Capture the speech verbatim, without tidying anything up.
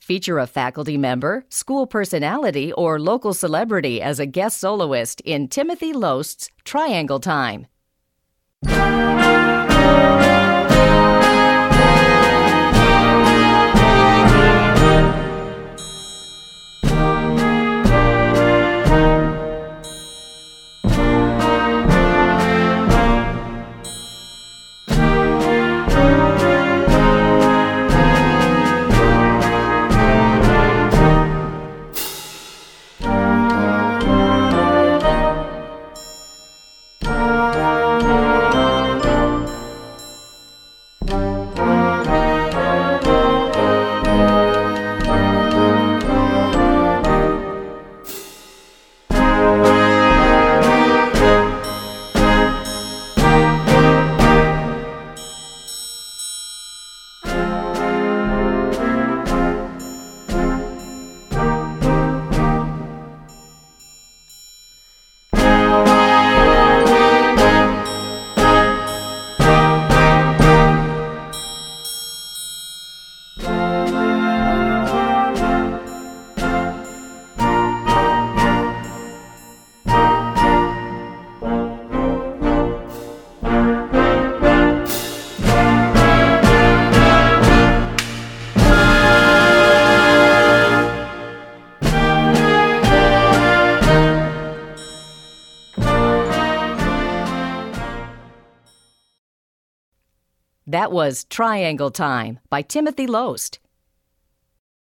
Feature a faculty member, school personality, or local celebrity as a guest soloist in Timothy Lost's Triangle Time. That was Triangle Time by Timothy Lost.